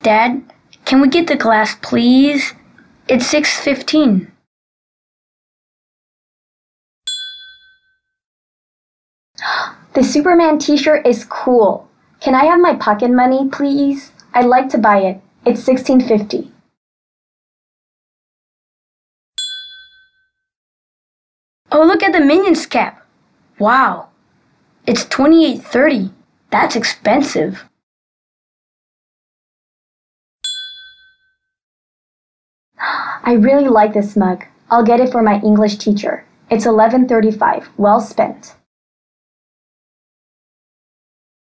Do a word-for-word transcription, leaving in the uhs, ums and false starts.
Dad, can we get the glass, please? It's six fifteen. The Superman t-shirt is cool. Can I have my pocket money, please? I'd like to buy it. It's sixteen fifty. Oh, look at the Minions cap. Wow. It's twenty-eight thirty. That's expensive. I really like this mug. I'll get it for my English teacher. It's eleven thirty-five. Well spent.